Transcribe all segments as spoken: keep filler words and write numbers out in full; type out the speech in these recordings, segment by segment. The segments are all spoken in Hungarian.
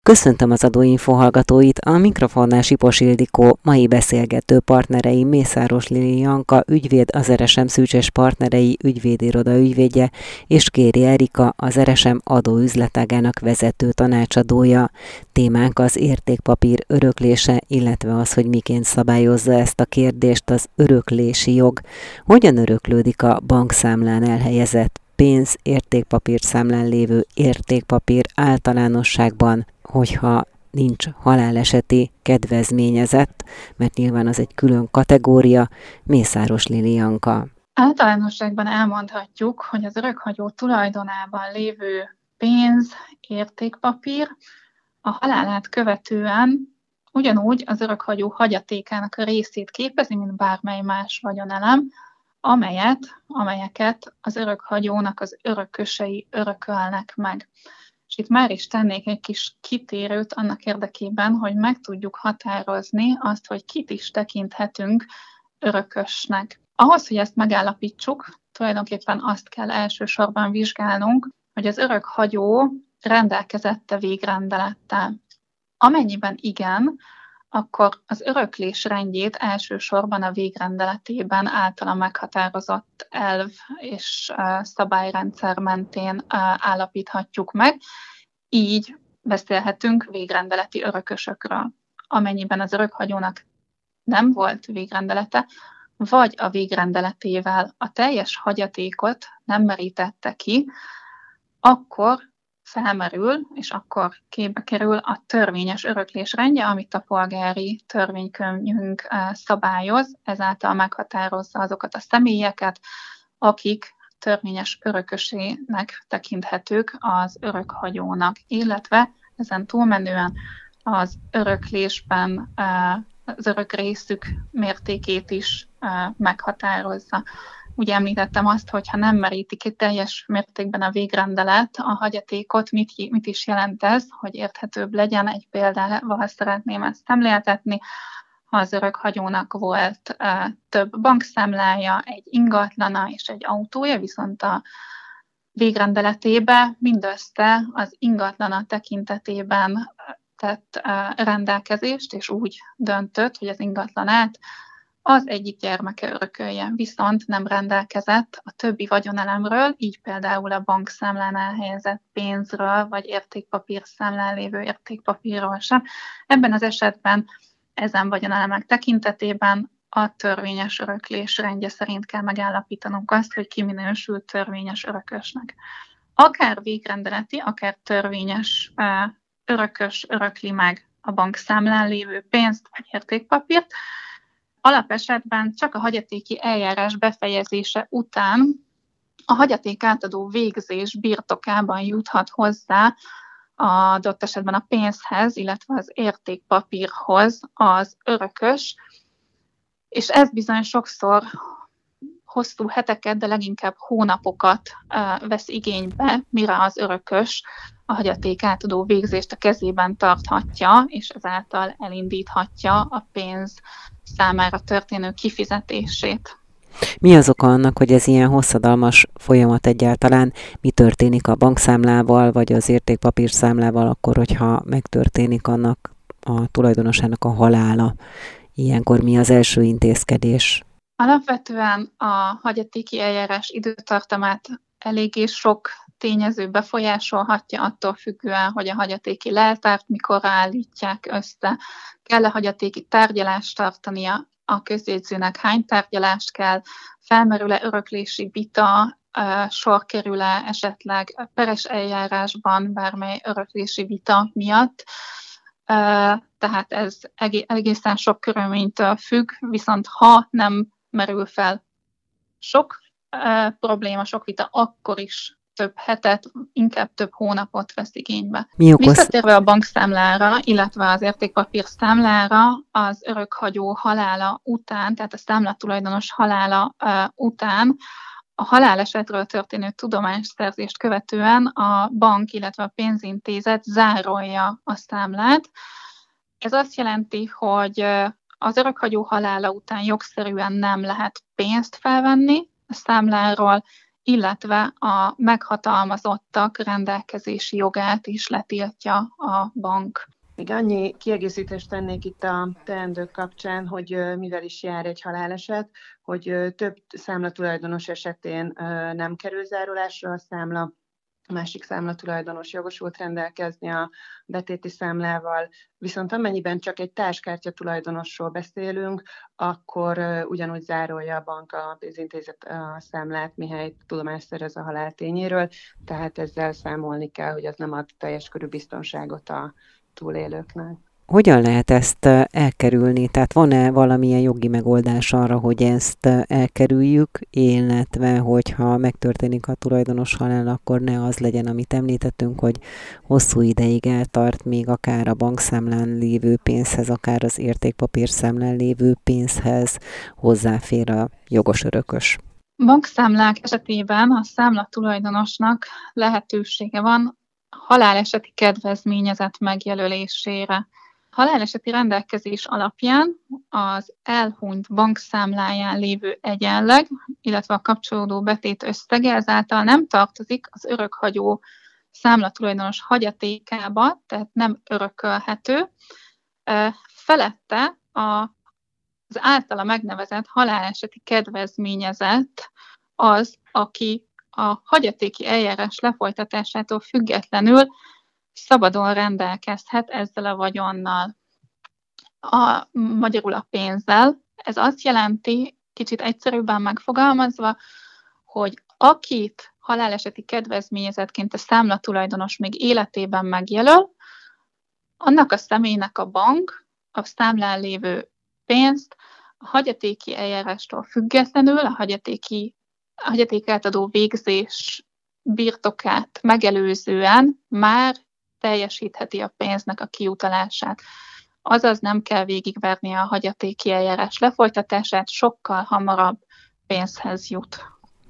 Köszöntöm az Adóinfo hallgatóit, a mikrofonnál Sipos Ildikó, mai beszélgető partnerei Mészáros Lili Janka, ügyvéd, az er es em Szűcs partnerei ügyvédiroda ügyvédje, és Kéri Erika, az er es em adóüzletágának vezető tanácsadója. Témánk az értékpapír öröklése, illetve az, hogy miként szabályozza ezt a kérdést az öröklési jog. Hogyan öröklődik a bankszámlán elhelyezett pénz értékpapírszámlán lévő értékpapír általánosságban, hogyha nincs haláleseti kedvezményezett, mert nyilván az egy külön kategória. Mészáros Lili Janka. Általánosságban elmondhatjuk, hogy az örökhagyó tulajdonában lévő pénz, értékpapír a halálát követően ugyanúgy az örökhagyó hagyatékának a részét képezi, mint bármely más vagyonelem, amelyet, amelyeket az örökhagyónak az örökösei örökölnek meg. És itt már is tennék egy kis kitérőt annak érdekében, hogy meg tudjuk határozni azt, hogy kit is tekinthetünk örökösnek. Ahhoz, hogy ezt megállapítsuk, tulajdonképpen azt kell elsősorban vizsgálnunk, hogy az örökhagyó rendelkezette végrendelettel. Amennyiben igen, akkor az öröklés rendjét elsősorban a végrendeletében általa meghatározott elv és szabályrendszer mentén állapíthatjuk meg. Így beszélhetünk végrendeleti örökösökről. Amennyiben az örökhagyónak nem volt végrendelete, vagy a végrendeletével a teljes hagyatékot nem merítette ki, akkor felmerül, és akkor képbe kerül a törvényes öröklés rendje, amit a polgári törvénykönyvünk szabályoz, ezáltal meghatározza azokat a személyeket, akik törvényes örökösének tekinthetők az örökhagyónak, illetve ezen túlmenően az öröklésben az örök részük mértékét is meghatározza. Ugye említettem azt, hogy ha nem meríti ki teljes mértékben a végrendelet a hagyatékot, mit, mit is jelent ez, hogy érthetőbb legyen, egy példával szeretném ezt szemléltetni. Ha az örökhagyónak volt uh, több bankszámlája, egy ingatlana és egy autója, viszont a végrendeletébe mindössze az ingatlana tekintetében tett uh, rendelkezést, és úgy döntött, hogy az ingatlanát az egyik gyermeke örökölje, viszont nem rendelkezett a többi vagyonelemről, így például a bankszámlán elhelyezett pénzről, vagy értékpapírszámlán lévő értékpapírról sem. Ebben az esetben ezen vagyonelemek tekintetében a törvényes öröklés rendje szerint kell megállapítanunk azt, hogy ki minősül törvényes örökösnek. Akár végrendeleti, akár törvényes örökös örökli meg a bankszámlán lévő pénzt vagy értékpapírt, alapesetben csak a hagyatéki eljárás befejezése után a hagyaték átadó végzés birtokában juthat hozzá a adott esetben a pénzhez, illetve az értékpapírhoz az örökös, és ez bizony sokszor hosszú heteket, de leginkább hónapokat uh, vesz igénybe, mire az örökös a hagyaték átadó végzést a kezében tarthatja, és ezáltal elindíthatja a pénz számára történő kifizetését. Mi az oka annak, hogy ez ilyen hosszadalmas folyamat egyáltalán? Mi történik a bankszámlával, vagy az értékpapírszámlával akkor, hogyha megtörténik annak a tulajdonosának a halála? Ilyenkor mi az első intézkedés? Alapvetően a hagyatéki eljárás időtartamát eléggé sok tényező befolyásolhatja, attól függően, hogy a hagyatéki leltárt mikor állítják össze, kell-e hagyatéki tárgyalást tartania, a közjegyzőnek hány tárgyalást kell, felmerül-e öröklési vita, sor kerül-e esetleg peres eljárásban bármely öröklési vita miatt. Tehát ez egészen sok körülménytől függ, viszont ha nem merül fel sok probléma, sok vita, akkor is több hetet, inkább több hónapot vesz igénybe. Visszatérve a bankszámlára, illetve az értékpapír számlára, az örökhagyó halála után, tehát a számlatulajdonos halála uh, után a halálesetről történő tudomásszerzést követően a bank, illetve a pénzintézet zárolja a számlát. Ez azt jelenti, hogy az örökhagyó halála után jogszerűen nem lehet pénzt felvenni a számláról, illetve a meghatalmazottak rendelkezési jogát is letiltja a bank. Még annyi kiegészítést tennék itt a teendők kapcsán, hogy mivel is jár egy haláleset, hogy több számlatulajdonos esetén nem kerül zárulásra a számla, a másik számlatulajdonos jogosult rendelkezni a betéti számlával, viszont amennyiben csak egy társkártya tulajdonosról beszélünk, akkor ugyanúgy zárolja a bank a pénzintézet a számlát, mihelyt tudomást szerez a halál tényéről, tehát ezzel számolni kell, hogy az nem ad teljes körű biztonságot a túlélőknek. Hogyan lehet ezt elkerülni? Tehát van-e valamilyen jogi megoldás arra, hogy ezt elkerüljük, illetve hogyha megtörténik a tulajdonos halál, akkor ne az legyen, amit említettünk, hogy hosszú ideig eltart, még akár a bankszámlán lévő pénzhez, akár az értékpapírszámlán lévő pénzhez hozzáfér a jogos örökös. Bankszámlák esetében a számlatulajdonosnak lehetősége van haláleseti kedvezményezett megjelölésére. Haláleseti rendelkezés alapján az elhunyt bankszámláján lévő egyenleg, illetve a kapcsolódó betét összege ezáltal nem tartozik az örökhagyó számlatulajdonos hagyatékába, tehát nem örökölhető. Felette a az általa megnevezett haláleseti kedvezményezett az, aki a hagyatéki eljárás lefolytatásától függetlenül szabadon rendelkezhet ezzel a vagyonnal, a, magyarul a pénzzel. Ez azt jelenti, kicsit egyszerűbben megfogalmazva, hogy akit haláleseti kedvezményezettként a számlatulajdonos még életében megjelöl, annak a személynek a bank a számlán lévő pénzt a hagyatéki eljárástól függetlenül, a hagyatéki, a hagyaték átadó végzés birtokát megelőzően már teljesítheti a pénznek a kiutalását. Azaz nem kell végigvernie a hagyatéki eljárás lefolytatását, sokkal hamarabb pénzhez jut.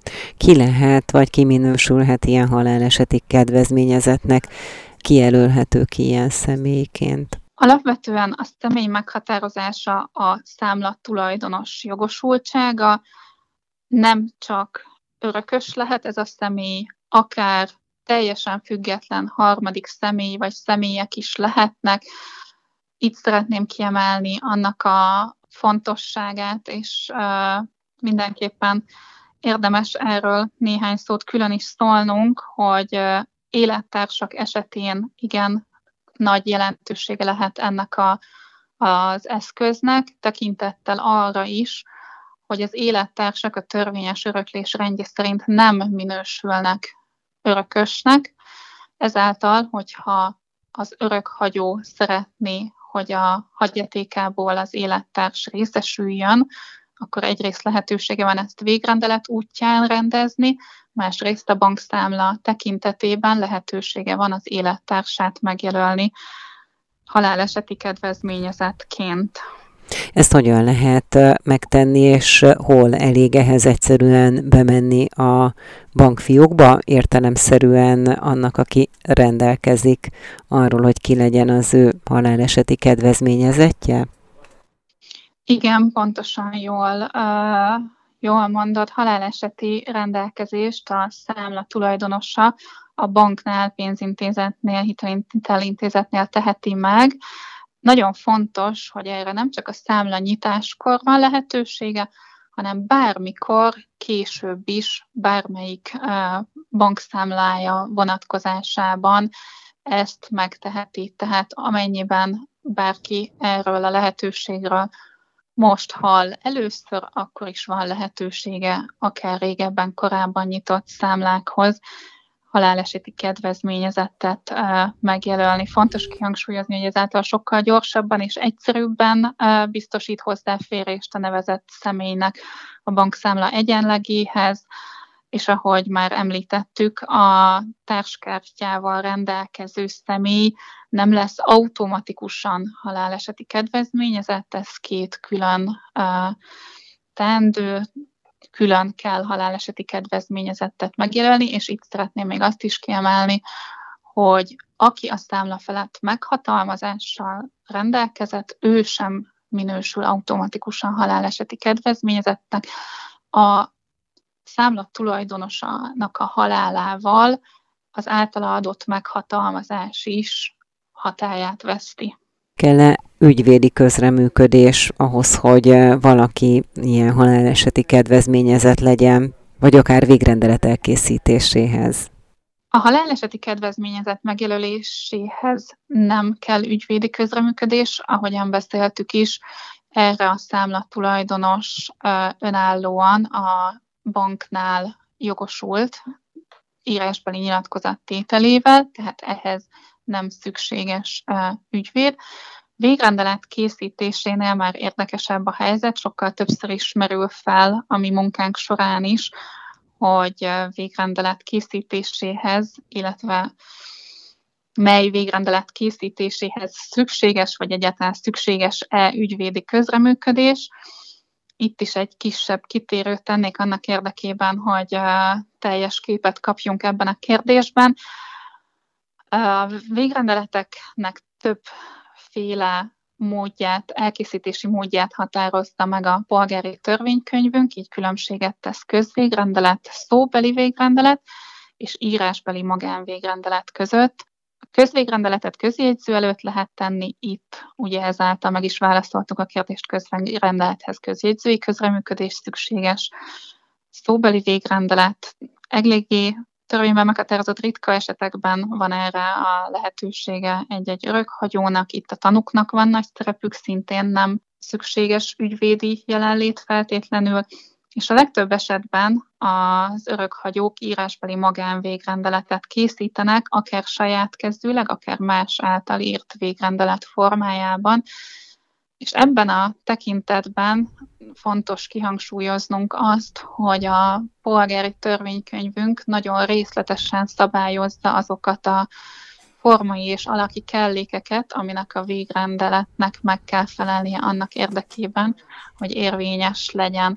Ki lehet, vagy ki minősülhet ilyen haláleseti kedvezményezettnek? Kijelölhető ki ilyen személyként? Alapvetően a személy meghatározása a számla tulajdonos jogosultsága, nem csak örökös lehet ez a személy, akár teljesen független harmadik személy vagy személyek is lehetnek. Itt szeretném kiemelni annak a fontosságát, és uh, mindenképpen érdemes erről néhány szót külön is szólnunk, hogy uh, élettársak esetén igen nagy jelentősége lehet ennek a, az eszköznek, tekintettel arra is, hogy az élettársak a törvényes öröklés rendje szerint nem minősülnek örökösnek. Ezáltal, hogyha az örökhagyó szeretné, hogy a hagyatékából az élettárs részesüljön, akkor egyrészt lehetősége van ezt végrendelet útján rendezni, másrészt a bankszámla tekintetében lehetősége van az élettársát megjelölni haláleseti kedvezményezettként. Ezt hogyan lehet megtenni, és hol elég ehhez egyszerűen bemenni a bankfiókba, értelemszerűen annak, aki rendelkezik arról, hogy ki legyen az ő haláleseti kedvezményezettje? Igen, pontosan jól, uh, jól mondod, haláleseti rendelkezést a számla tulajdonosa a banknál, pénzintézetnél, hitelintézetnél teheti meg. Nagyon fontos, hogy erre nem csak a számla nyitáskor van lehetősége, hanem bármikor, később is, bármelyik uh, bankszámlája vonatkozásában ezt megteheti. Tehát amennyiben bárki erről a lehetőségről most hall először, akkor is van lehetősége akár régebben, korábban nyitott számlákhoz haláleseti kedvezményezettet uh, megjelölni. Fontos kihangsúlyozni, hogy ezáltal sokkal gyorsabban és egyszerűbben uh, biztosít hozzáférést a nevezett személynek a bankszámla egyenlegéhez, és ahogy már említettük, a társkártyával rendelkező személy nem lesz automatikusan haláleseti kedvezményezett, ez két külön uh, teendő, külön kell haláleseti kedvezményezettet megjelölni, és itt szeretném még azt is kiemelni, hogy aki a számla felett meghatalmazással rendelkezett, ő sem minősül automatikusan haláleseti kedvezményezettnek. A számla tulajdonosának a halálával az általa adott meghatalmazás is hatályát veszti. Kell-e ügyvédi közreműködés ahhoz, hogy valaki ilyen haláleseti kedvezményezett legyen, vagy akár végrendelet elkészítéséhez? A haláleseti kedvezményezett megjelöléséhez nem kell ügyvédi közreműködés, ahogyan beszéltük is, erre a számla tulajdonos önállóan a banknál jogosult írásbeli nyilatkozat tételével, tehát ehhez nem szükséges ügyvéd. Végrendelet készítésénél már érdekesebb a helyzet, sokkal többször is merül fel a mi munkánk során is, hogy végrendelet készítéséhez, illetve mely végrendelet készítéséhez szükséges, vagy egyáltalán szükséges-e ügyvédi közreműködés. Itt is egy kisebb kitérőt tennék annak érdekében, hogy teljes képet kapjunk ebben a kérdésben. A végrendeleteknek többféle módját, elkészítési módját határozta meg a polgári törvénykönyvünk, így különbséget tesz közvégrendelet, szóbeli végrendelet és írásbeli magánvégrendelet között. A közvégrendeletet közjegyző előtt lehet tenni, itt ugye ezáltal meg is válaszoltuk a kérdést, közvégrendelethez közjegyzői közreműködés szükséges. Szóbeli végrendelet eléggé törvényben meghatározott ritka esetekben van erre a lehetősége egy-egy örökhagyónak, itt a tanúknak van nagy szerepük, szintén nem szükséges ügyvédi jelenlét feltétlenül, és a legtöbb esetben az örökhagyók írásbeli magánvégrendeletet készítenek, akár saját kezdőleg, akár más által írt végrendelet formájában, és ebben a tekintetben fontos kihangsúlyoznunk azt, hogy a polgári törvénykönyvünk nagyon részletesen szabályozza azokat a formai és alaki kellékeket, aminek a végrendeletnek meg kell felelnie annak érdekében, hogy érvényes legyen.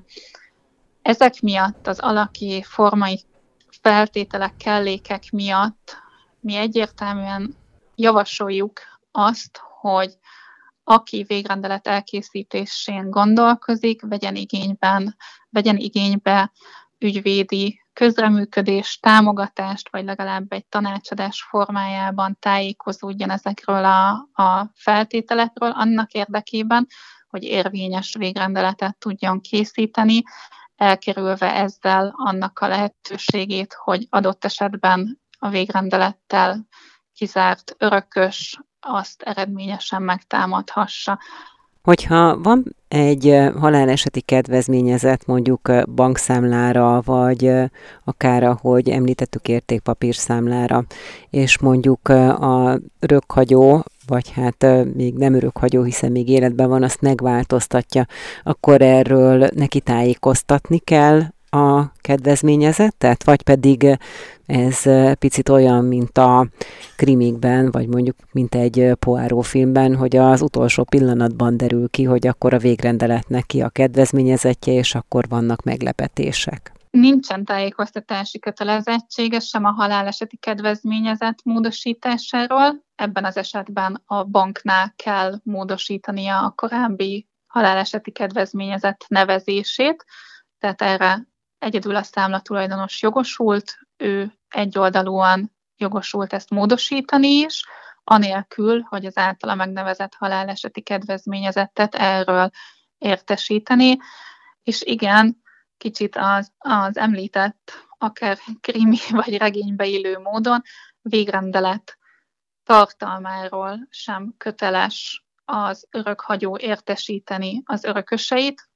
Ezek miatt, az alaki formai feltételek, kellékek miatt mi egyértelműen javasoljuk azt, hogy aki végrendelet elkészítésén gondolkozik, vegyen igényben, vegyen igénybe ügyvédi közreműködés, támogatást, vagy legalább egy tanácsadás formájában tájékozódjon ezekről a, a feltételekről, annak érdekében, hogy érvényes végrendeletet tudjon készíteni, elkerülve ezzel annak a lehetőségét, hogy adott esetben a végrendelettel kizárt örökös azt eredményesen megtámadhassa. Hogyha van egy haláleseti kedvezményezett mondjuk bankszámlára, vagy akár, ahogy említettük, értékpapírszámlára, és mondjuk a örökhagyó, vagy hát még nem örökhagyó, hiszen még életben van, azt megváltoztatja, akkor erről neki tájékoztatni kell a kedvezményezettet, vagy pedig ez picit olyan, mint a krimikben, vagy mondjuk mint egy Poirot filmben, hogy az utolsó pillanatban derül ki, hogy akkor a végrendeletnek ki a kedvezményezettje, és akkor vannak meglepetések. Nincsen tájékoztatási kötelezettsége sem a haláleseti kedvezményezett módosításáról. Ebben az esetben a banknál kell módosítania a korábbi haláleseti kedvezményezett nevezését, tehát erre egyedül a számlatulajdonos jogosult, ő egyoldalúan jogosult ezt módosítani is, anélkül, hogy az általa megnevezett haláleseti kedvezményezettet erről értesíteni. És igen, kicsit az, az említett, akár krimi vagy regénybe illő módon végrendelet tartalmáról sem köteles az örökhagyó értesíteni az örököseit,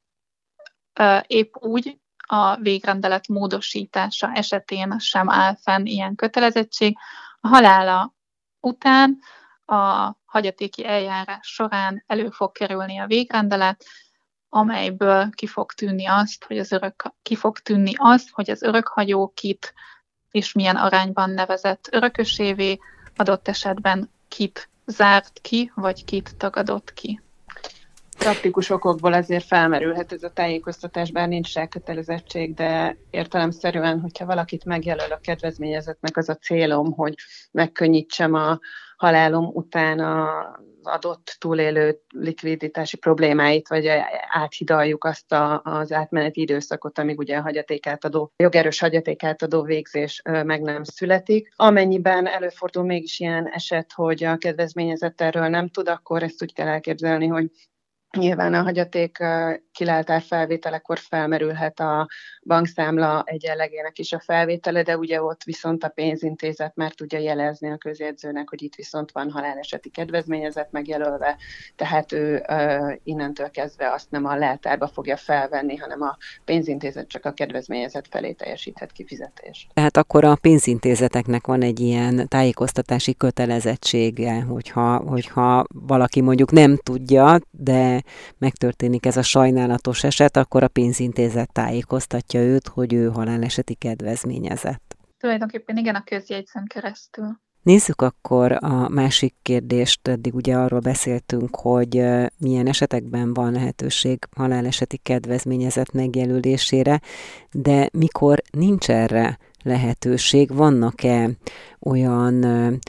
épp úgy a végrendelet módosítása esetén sem áll fenn ilyen kötelezettség. A halála után a hagyatéki eljárás során elő fog kerülni a végrendelet, amelyből ki fog tűnni azt, hogy az örök, ki fog tűnni az, hogy az örökhagyó kit és milyen arányban nevezett örökösévé, adott esetben kit zárt ki, vagy kit tagadott ki. Praktikus okokból azért felmerülhet ez a tájékoztatás, bár nincs rá kötelezettség, de értelemszerűen, hogyha valakit megjelöl a kedvezményezettnek, az a célom, hogy megkönnyítsem a halálom után az adott túlélő likviditási problémáit, vagy áthidaljuk azt a, az átmeneti időszakot, amíg ugye a hagyatékátadó, jogerős hagyatékátadó végzés meg nem születik. Amennyiben előfordul mégis ilyen eset, hogy a kedvezményezett erről nem tud, akkor ezt úgy kell elképzelni, hogy nyilván a hagyaték kilátár felvételekor felmerülhet a bankszámla egyenlegének is a felvétele, de ugye ott viszont a pénzintézet már tudja jelezni a közjegyzőnek, hogy itt viszont van haláleseti kedvezményezett megjelölve, tehát ő innentől kezdve azt nem a leltárba fogja felvenni, hanem a pénzintézet csak a kedvezményezett felé teljesíthet kifizetést. Tehát akkor a pénzintézeteknek van egy ilyen tájékoztatási kötelezettsége, hogyha, hogyha valaki mondjuk nem tudja, de megtörténik ez a sajnálatos eset, akkor a pénzintézet tájékoztatja őt, hogy ő haláleseti kedvezményezett. Tulajdonképpen igen, a közjegyzőn keresztül. Nézzük akkor a másik kérdést, eddig ugye arról beszéltünk, hogy milyen esetekben van lehetőség haláleseti kedvezményezett megjelölésére, de mikor nincs erre lehetőség, vannak-e olyan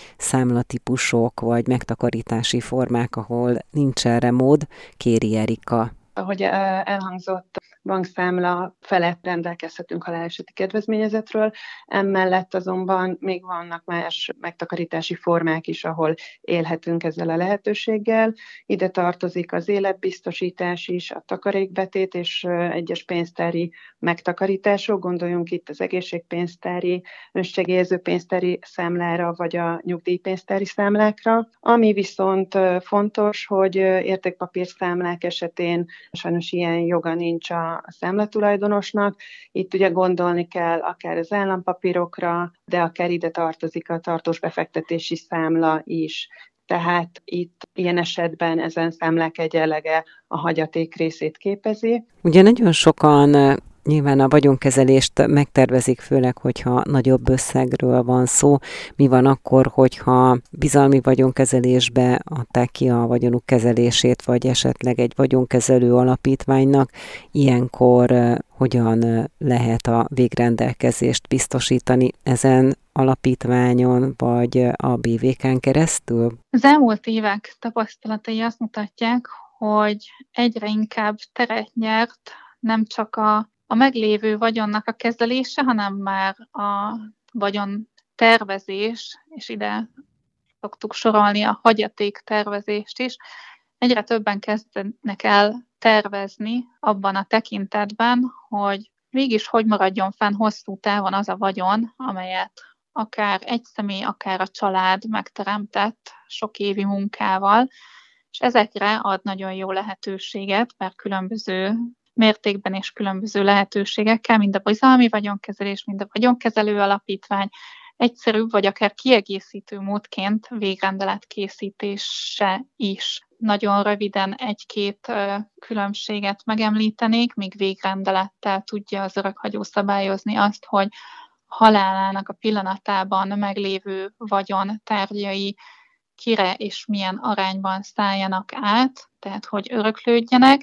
számlatípusok vagy megtakarítási formák, ahol nincs erre mód? Kéri Erika. Ahogy elhangzott, bankszámla felett rendelkezhetünk haláleseti kedvezményezetről, emellett azonban még vannak más megtakarítási formák is, ahol élhetünk ezzel a lehetőséggel. Ide tartozik az életbiztosítás is, a takarékbetét és egyes pénztári megtakarítások, gondoljunk itt az egészségpénztári, önsegélyező pénztári számlára, vagy a nyugdíjpénztári számlákra. Ami viszont fontos, hogy értékpapírszámlák esetén sajnos ilyen joga nincs a számlatulajdonosnak. Itt ugye gondolni kell akár az állampapírokra, de akár ide tartozik a tartós befektetési számla is. Tehát itt ilyen esetben ezen számlák egyenlege a hagyaték részét képezi. Ugye nagyon sokan nyilván a vagyonkezelést megtervezik, főleg, hogyha nagyobb összegről van szó. Mi van akkor, hogyha bizalmi vagyonkezelésbe adták ki a vagyonuk kezelését, vagy esetleg egy vagyonkezelő alapítványnak? Ilyenkor hogyan lehet a végrendelkezést biztosítani ezen alapítványon, vagy a bé vé ká-n keresztül? Az elmúlt évek tapasztalatai azt mutatják, hogy egyre inkább teret nyert nem csak a a meglévő vagyonnak a kezelése, hanem már a vagyon tervezés, és ide szoktuk sorolni a hagyaték tervezést is. Egyre többen kezdenek el tervezni abban a tekintetben, hogy mégis hogy maradjon fenn hosszú távon az a vagyon, amelyet akár egy személy, akár a család megteremtett sok évi munkával, és ezekre ad nagyon jó lehetőséget, mert különböző mértékben és különböző lehetőségekkel, mind a bizalmi vagyonkezelés, mind a vagyonkezelő alapítvány egyszerűbb vagy akár kiegészítő módként végrendelet készítése is. Nagyon röviden egy-két különbséget megemlítenék, míg végrendelettel tudja az örökhagyó szabályozni azt, hogy halálának a pillanatában meglévő vagyon tárgyai kire és milyen arányban szálljanak át, tehát hogy öröklődjenek.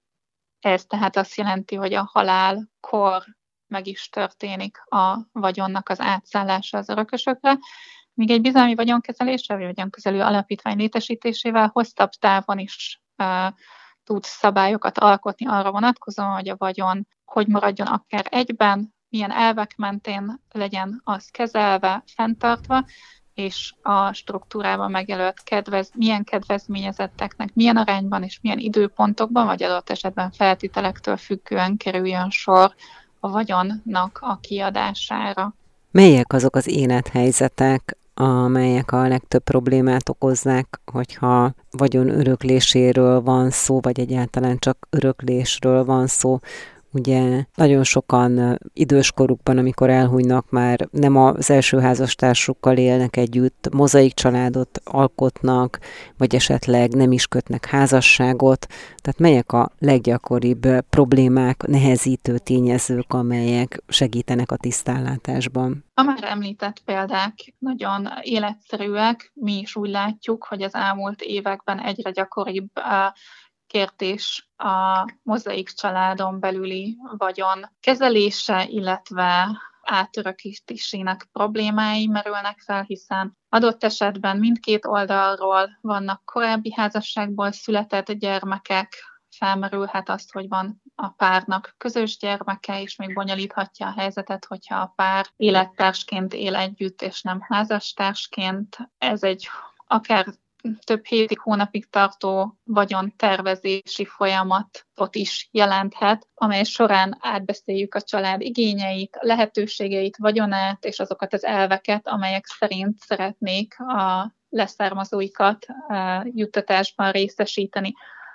Ez tehát azt jelenti, hogy a halálkor meg is történik a vagyonnak az átszállása az örökösökre, míg egy bizalmi vagyonkezeléssel, vagy vagyonkezelő alapítvány létesítésével hosszabb távon is uh, tud szabályokat alkotni arra vonatkozóan, hogy a vagyon hogy maradjon akár egyben, milyen elvek mentén legyen az kezelve, fenntartva, és a struktúrában megjelölt kedvez, milyen kedvezményezetteknek milyen arányban és milyen időpontokban, vagy adott esetben feltételektől függően kerüljön sor a vagyonnak a kiadására. Melyek azok az élethelyzetek, amelyek a legtöbb problémát okozzák, hogyha vagyon örökléséről van szó, vagy egyáltalán csak öröklésről van szó? Ugye nagyon sokan időskorukban, amikor elhunynak, már nem az első házastársukkal élnek együtt, mozaik családot alkotnak, vagy esetleg nem is kötnek házasságot. Tehát melyek a leggyakoribb problémák, nehezítő tényezők, amelyek segítenek a tisztánlátásban? A már említett példák nagyon életszerűek. Mi is úgy látjuk, hogy az elmúlt években egyre gyakoribb kérdés a Mozaik családon belüli vagyon kezelése, illetve átörökítésének problémái merülnek fel, hiszen adott esetben mindkét oldalról vannak korábbi házasságból született gyermekek, felmerülhet azt, hogy van a párnak közös gyermeke, és még bonyolíthatja a helyzetet, hogyha a pár élettársként él együtt, és nem házastársként. Ez egy akár több hétig, hónapig tartó vagyontervezési folyamatot is jelenthet, amely során átbeszéljük a család igényeit, lehetőségeit, vagyonát, és azokat az elveket, amelyek szerint szeretnék a leszármazóikat juttatásban részesíteni.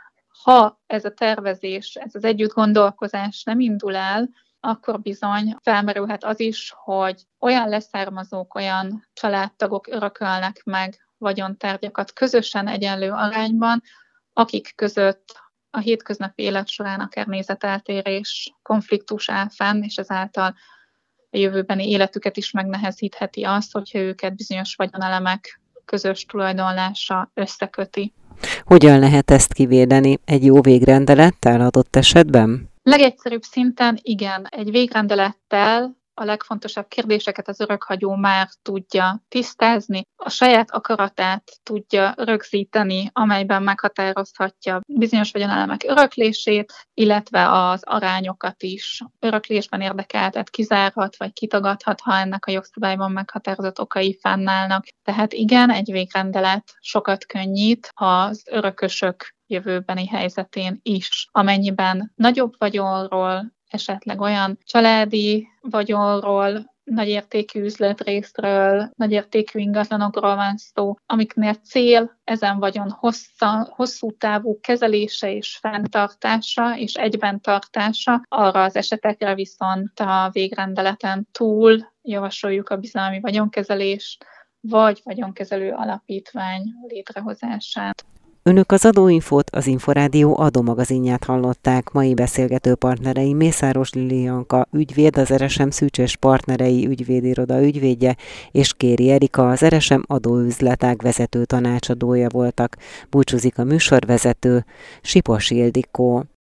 Ha ez a tervezés, ez az együttgondolkozás nem indul el, akkor bizony felmerülhet az is, hogy olyan leszármazók, olyan családtagok örökölnek meg vagyontárgyakat közösen egyenlő arányban, akik között a hétköznapi élet során akár nézeteltérés, konfliktus áll fenn, és ezáltal a jövőbeni életüket is megnehezítheti azt, hogyha őket bizonyos vagyonelemek közös tulajdonlása összeköti. Hogyan lehet ezt kivédeni? Egy jó végrendelettel adott esetben? Legegyszerűbb szinten igen, egy végrendelettel a legfontosabb kérdéseket az örökhagyó már tudja tisztázni, a saját akaratát tudja rögzíteni, amelyben meghatározhatja bizonyos vagyonelemek öröklését, illetve az arányokat is öröklésben érdekeltet kizárhat, vagy kitagadhat, ha ennek a jogszabályban meghatározott okai fennállnak. Tehát igen, egy végrendelet sokat könnyít az örökösök jövőbeni helyzetén is, amennyiben nagyobb vagyonról, esetleg olyan családi vagyonról, nagyértékű üzletrészről, nagyértékű ingatlanokról van szó, amiknél cél ezen vagyon hossza, hosszú távú kezelése és fenntartása és egyben tartása. Arra az esetekre viszont a végrendeleten túl javasoljuk a bizalmi vagyonkezelést, vagy vagyonkezelő alapítvány létrehozását. Önök az Adóinfót, az Inforádió adómagazinját hallották. Mai beszélgető partnerei Mészáros Lilianka, ügyvéd, az er es em Szűcs partnerei ügyvédiroda ügyvédje, és Kéri Erika, az er es em adóüzletág vezető tanácsadója voltak. Búcsúzik a műsorvezető, Sipos Ildikó.